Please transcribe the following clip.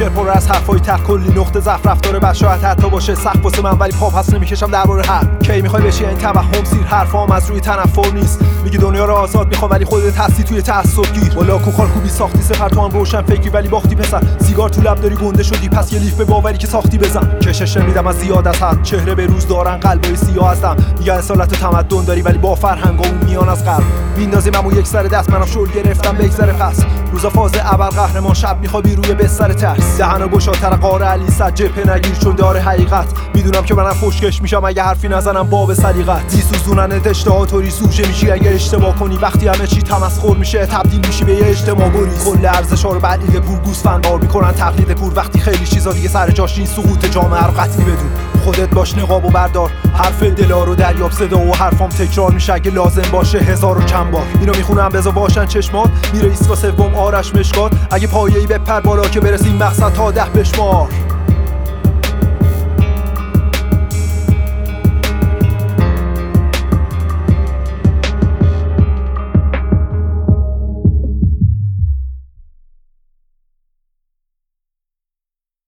شعر پر از حرفای ته، کلی نقطه ضعف رفتار بشاعت حتی باشه سخت واسه من، ولی پا پس نمیکشم درباره حرف. کی میخوای بشی این توهم سیر؟ حرفام از روی تنفر نیست. میگی دنیا رو آزاد میخوام ولی خودت هستی توی تعصب گیر. والا کوخال خوبی ساختی سپر تو هم روشن فکری ولی باختی پسر. سیگار تو لب داری گنده شدی پس یه لیف به باوری که ساختی بزن. کشش نمیدم از زیاد از حد، چهره به روز دارن قلبای سیاه هستم. میگن اصالت و تمدن داری ولی با فرهنگ اون میان از غرب. میندازیم همون یک سر دست، منم شل گرفتم بگذره پس. روزا فاز ابر قهرمان، شب میخوابی روی بستر ترس. دهنو گشادتر قاره علی صد جبهه نگیر چون داره حقیقت. میدونم که منم فشکش میشم اگه حرفی نزنم باب سلیقت. میسوزونن اشتهاتوری سوژه میشی اگه اشتباه کنی. وقتی همه چی تمسخر میشه تبدیل میشی به یه اجتماع گریز. کل ارزشا رو بعدیه پور گوسفندار میکنن تقلید کور. وقتی خیلی چیزا دیگه سر جاش نیست سقوط جامعه رو قطعی بدون. خودت باش نقابو بردار، حرف دلا رو دریاب صدا و حرفام تکرار میشه اگه لازم باشه هزار و چند بار. اینو میخونم بذار باشن چشمات، میره ایستگاه سوم آرش مشکات. اگه پایه‌ای بپر بالا که برسیم مقصد تا 10 بشمار.